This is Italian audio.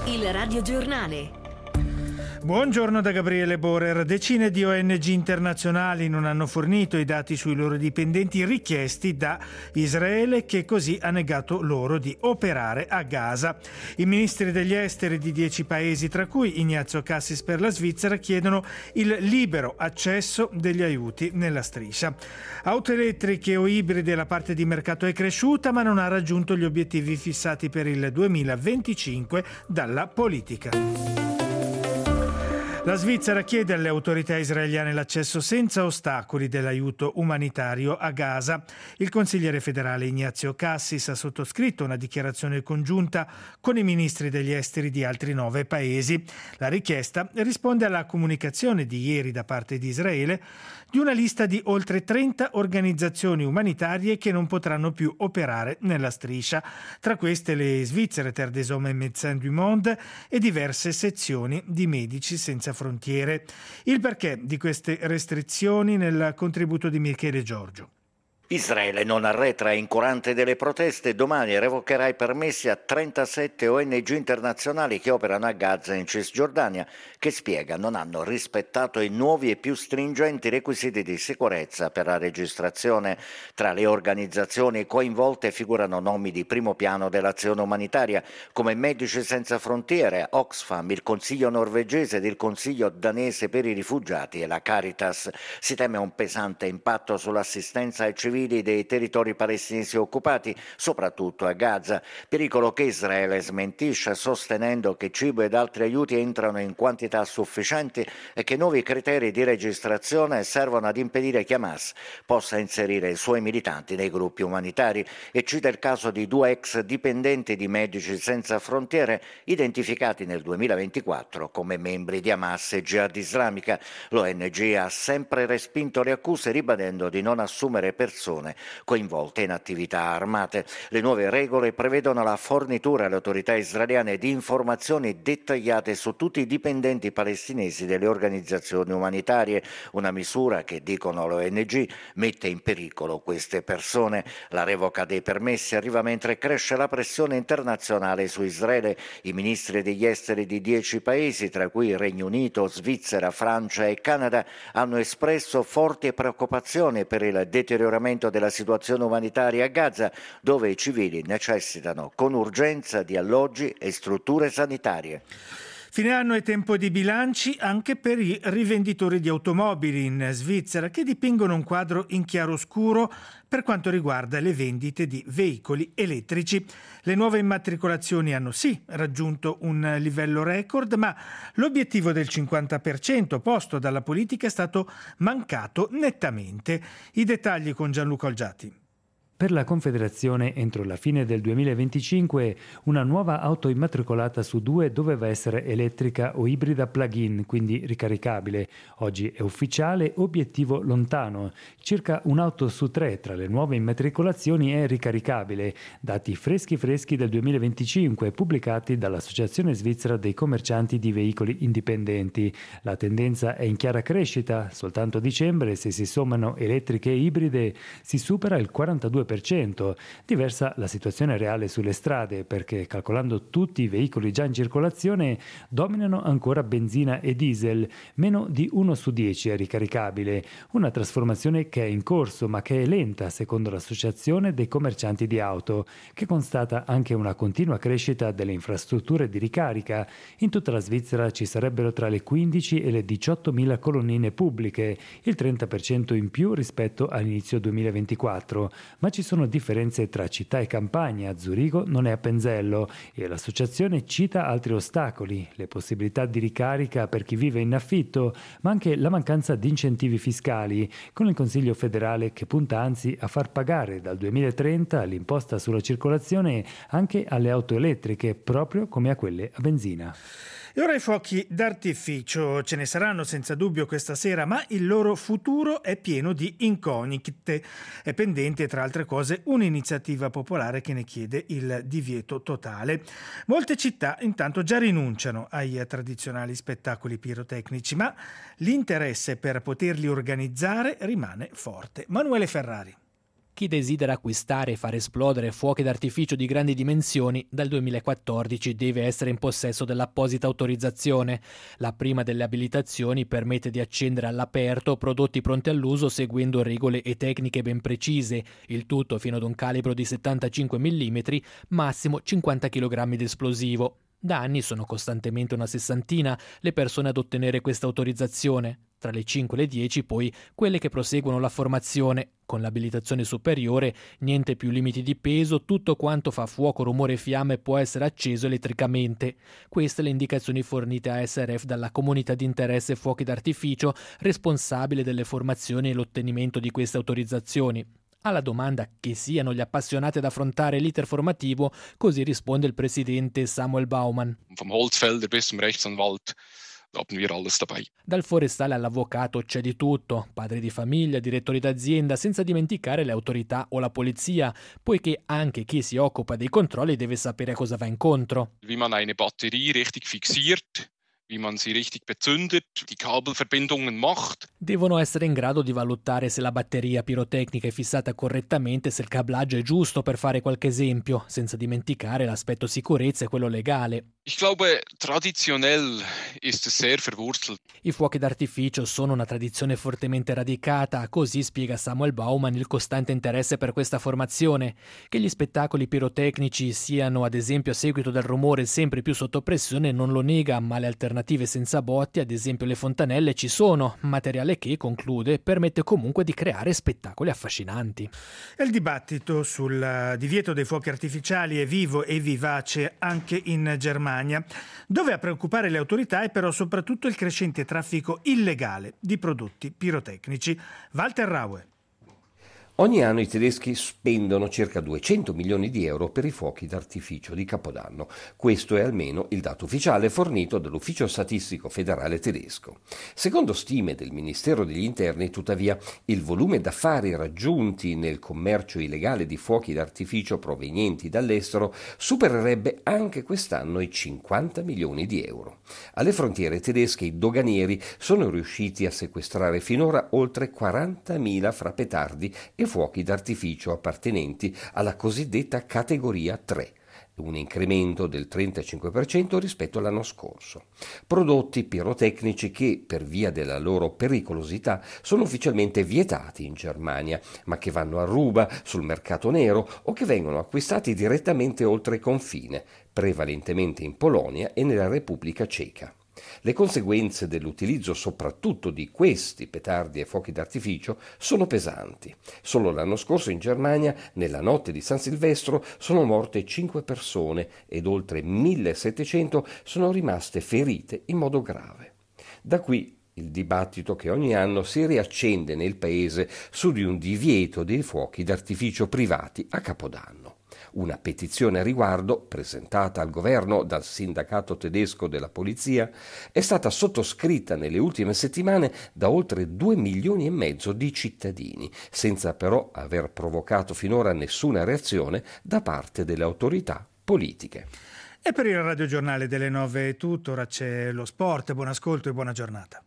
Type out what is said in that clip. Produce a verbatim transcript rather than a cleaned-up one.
Il radiogiornale. Buongiorno da Gabriele Borer. Decine di O N G internazionali non hanno fornito i dati sui loro dipendenti richiesti da Israele, che così ha negato loro di operare a Gaza. I ministri degli esteri di dieci paesi, tra cui Ignazio Cassis per la Svizzera, chiedono il libero accesso degli aiuti nella striscia. Auto elettriche o ibride, la parte di mercato è cresciuta, ma non ha raggiunto gli obiettivi fissati per il duemilaventicinque dalla politica. La Svizzera chiede alle autorità israeliane l'accesso senza ostacoli dell'aiuto umanitario a Gaza. Il consigliere federale Ignazio Cassis ha sottoscritto una dichiarazione congiunta con i ministri degli esteri di altri nove paesi. La richiesta risponde alla comunicazione di ieri da parte di Israele di una lista di oltre trenta organizzazioni umanitarie che non potranno più operare nella striscia. Tra queste le svizzere Terre des Hommes et Médecins du Monde e diverse sezioni di Medici Senza Frontiere. Il perché di queste restrizioni nel contributo di Michele Giorgio. Israele non arretra, incurante delle proteste, domani revocherà i permessi a trentasette O N G internazionali che operano a Gaza e in Cisgiordania, che spiega non hanno rispettato i nuovi e più stringenti requisiti di sicurezza per la registrazione. Tra le organizzazioni coinvolte figurano nomi di primo piano dell'azione umanitaria come Medici Senza Frontiere, Oxfam, il Consiglio norvegese ed il Consiglio danese per i rifugiati e la Caritas. Si teme un pesante impatto sull'assistenza ai civili dei territori palestinesi occupati, soprattutto a Gaza, pericolo che Israele smentisce sostenendo che cibo ed altri aiuti entrano in quantità sufficienti e che nuovi criteri di registrazione servono ad impedire che Hamas possa inserire i suoi militanti nei gruppi umanitari, e cita il caso di due ex dipendenti di Medici Senza Frontiere identificati nel duemilaventiquattro come membri di Hamas e Jihad Islamica. L'O N G ha sempre respinto le accuse, ribadendo di non assumere persone coinvolte in attività armate. Le nuove regole prevedono la fornitura alle autorità israeliane di informazioni dettagliate su tutti i dipendenti palestinesi delle organizzazioni umanitarie, una misura che, dicono l'O N G, mette in pericolo queste persone. La revoca dei permessi arriva mentre cresce la pressione internazionale su Israele. I ministri degli esteri di dieci paesi, tra cui Regno Unito, Svizzera, Francia e Canada, hanno espresso forti preoccupazioni per il deterioramento della situazione umanitaria a Gaza, dove i civili necessitano con urgenza di alloggi e strutture sanitarie. Fine anno è tempo di bilanci anche per i rivenditori di automobili in Svizzera, che dipingono un quadro in chiaroscuro per quanto riguarda le vendite di veicoli elettrici. Le nuove immatricolazioni hanno sì raggiunto un livello record, ma l'obiettivo del cinquanta per cento posto dalla politica è stato mancato nettamente. I dettagli con Gianluca Olgiati. Per la Confederazione, entro la fine del duemilaventicinque, una nuova auto immatricolata su due doveva essere elettrica o ibrida plug-in, quindi ricaricabile. Oggi è ufficiale, obiettivo lontano. Circa un'auto su tre tra le nuove immatricolazioni è ricaricabile. Dati freschi freschi del duemilaventicinque, pubblicati dall'Associazione Svizzera dei Commercianti di Veicoli Indipendenti. La tendenza è in chiara crescita. Soltanto a dicembre, se si sommano elettriche e ibride, si supera il quarantadue per cento. Diversa la situazione reale sulle strade, perché calcolando tutti i veicoli già in circolazione dominano ancora benzina e diesel, meno di uno su dieci è ricaricabile, una trasformazione che è in corso ma che è lenta secondo l'Associazione dei Commercianti di Auto, che constata anche una continua crescita delle infrastrutture di ricarica. In tutta la Svizzera ci sarebbero tra le quindici e le diciottomila colonnine pubbliche, il trenta per cento in più rispetto all'inizio duemilaventiquattro, ma ci sono differenze tra città e campagna. Zurigo non è a Penzello e l'associazione cita altri ostacoli, le possibilità di ricarica per chi vive in affitto, ma anche la mancanza di incentivi fiscali, con il Consiglio federale che punta anzi a far pagare dal duemilatrenta l'imposta sulla circolazione anche alle auto elettriche, proprio come a quelle a benzina. E ora i fuochi d'artificio ce ne saranno senza dubbio questa sera, ma il loro futuro è pieno di incognite. È pendente, tra altre cose, un'iniziativa popolare che ne chiede il divieto totale. Molte città intanto già rinunciano ai tradizionali spettacoli pirotecnici, ma l'interesse per poterli organizzare rimane forte. Manuele Ferrari. Chi desidera acquistare e far esplodere fuochi d'artificio di grandi dimensioni dal duemilaquattordici deve essere in possesso dell'apposita autorizzazione. La prima delle abilitazioni permette di accendere all'aperto prodotti pronti all'uso seguendo regole e tecniche ben precise, il tutto fino ad un calibro di settantacinque millimetri, massimo cinquanta chilogrammi di esplosivo. Da anni sono costantemente una sessantina le persone ad ottenere questa autorizzazione, tra le cinque e le dieci poi quelle che proseguono la formazione. Con l'abilitazione superiore niente più limiti di peso, tutto quanto fa fuoco, rumore e fiamme può essere acceso elettricamente. Queste le indicazioni fornite a S R F dalla comunità di interesse fuochi d'artificio responsabile delle formazioni e l'ottenimento di queste autorizzazioni. Alla domanda che siano gli appassionati ad affrontare l'iter formativo, così risponde il presidente Samuel Baumann. Vom Holzfäller bis zum Rechtsanwalt haben wir alles dabei. Dal forestale all'avvocato c'è di tutto, padri di famiglia, direttori d'azienda, senza dimenticare le autorità o la polizia, poiché anche chi si occupa dei controlli deve sapere a cosa va incontro. Wie man eine Batterie richtig fixiert, wie man sie richtig bezündet, die Kabelverbindungen macht. Devono essere in grado di valutare se la batteria pirotecnica è fissata correttamente, se il cablaggio è giusto, per fare qualche esempio, senza dimenticare l'aspetto sicurezza e quello legale. Ich glaube, traditionell ist es sehr verwurzelt. I fuochi d'artificio sono una tradizione fortemente radicata, così spiega Samuel Baumann il costante interesse per questa formazione. Che gli spettacoli pirotecnici siano ad esempio a seguito del rumore sempre più sotto pressione non lo nega, ma le alternative senza botti, ad esempio le fontanelle, ci sono, materiale che, conclude, permette comunque di creare spettacoli affascinanti. Il dibattito sul divieto dei fuochi artificiali è vivo e vivace anche in Germania, dove a preoccupare le autorità è però soprattutto il crescente traffico illegale di prodotti pirotecnici. Walter Raue. Ogni anno i tedeschi spendono circa duecento milioni di euro per i fuochi d'artificio di Capodanno. Questo è almeno il dato ufficiale fornito dall'Ufficio Statistico Federale tedesco. Secondo stime del Ministero degli Interni, tuttavia, il volume d'affari raggiunti nel commercio illegale di fuochi d'artificio provenienti dall'estero supererebbe anche quest'anno i cinquanta milioni di euro. Alle frontiere tedesche i doganieri sono riusciti a sequestrare finora oltre quarantamila frappetardi e fuochi d'artificio appartenenti alla cosiddetta categoria tre, un incremento del trentacinque per cento rispetto all'anno scorso. Prodotti pirotecnici che, per via della loro pericolosità, sono ufficialmente vietati in Germania, ma che vanno a ruba sul mercato nero o che vengono acquistati direttamente oltre confine, prevalentemente in Polonia e nella Repubblica Ceca. Le conseguenze dell'utilizzo soprattutto di questi petardi e fuochi d'artificio sono pesanti. Solo l'anno scorso in Germania, nella notte di San Silvestro, sono morte cinque persone ed oltre millesettecento sono rimaste ferite in modo grave. Da qui il dibattito che ogni anno si riaccende nel paese su di un divieto dei fuochi d'artificio privati a Capodanno. Una petizione a riguardo, presentata al governo dal sindacato tedesco della polizia, è stata sottoscritta nelle ultime settimane da oltre due milioni e mezzo di cittadini, senza però aver provocato finora nessuna reazione da parte delle autorità politiche. E per il radiogiornale delle nove è tutto, ora c'è lo sport, buon ascolto e buona giornata.